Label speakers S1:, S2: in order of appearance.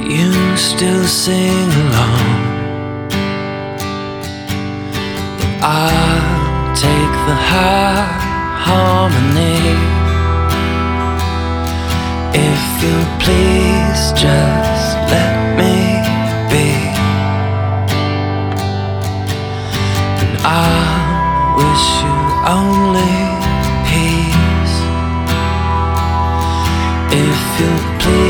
S1: you still sing along. I'll take the high harmony. If you please, just let me be, and I wish you only peace. If you please.